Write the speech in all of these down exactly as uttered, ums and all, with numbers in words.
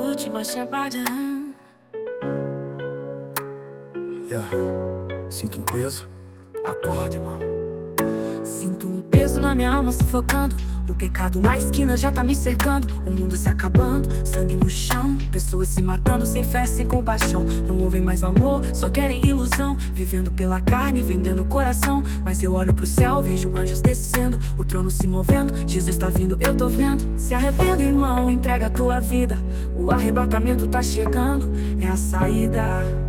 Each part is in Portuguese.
última chamada. Yeah. Sinto um peso. Acorda, irmão. Sinto um peso na minha alma sufocando. O pecado na esquina já tá me cercando. O mundo se acabando, sangue no chão. Pessoas se matando sem fé, sem compaixão. Não ouvem mais amor, só querem ilusão. Vivendo pela carne, vendendo o coração. Mas eu olho pro céu, vejo anjos descendo, o trono se movendo, Jesus tá vindo, eu tô vendo. Se arrependa, irmão, entrega a tua vida. O arrebatamento tá chegando, é a saída.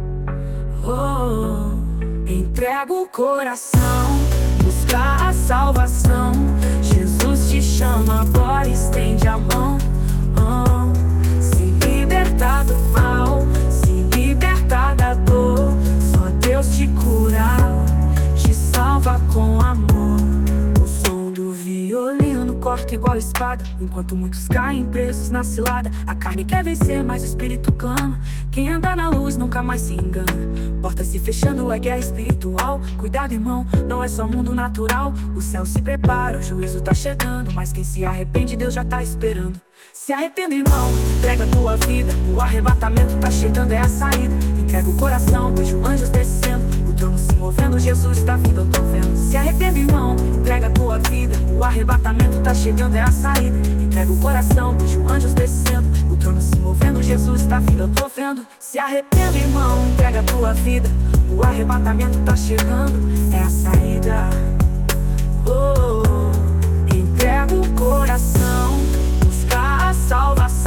Oh, entrega o coração, busca a salvação. Jesus te chama agora, estende a mão. Oh, se libertar do mal, se libertar da dor. Só Deus te cura, te salva com amor. O som do violino corta igual espada, enquanto muitos caem presos na cilada. A carne quer vencer, mas o espírito clama. Quem anda na luz nunca mais se engana. Portas se fechando, é guerra espiritual. Cuidado, irmão, não é só mundo natural. O céu se prepara, o juízo tá chegando. Mas quem se arrepende, Deus já tá esperando. Se arrependa, irmão, entrega a tua vida. O arrebatamento tá chegando, é a saída. Entrega o coração, vejo anjos descendo, o trono se movendo, Jesus tá vindo, eu tô vendo. Se arrependa, irmão, entrega a tua vida. O arrebatamento tá chegando, é a saída. Entrega o coração, vejo anjos descendo, o trono se movendo, Jesus tá vindo, eu tô vendo. Se arrependa, irmão, entrega a tua vida. O arrebatamento tá chegando, é a saída. Oh, entrega o coração, busca a salvação.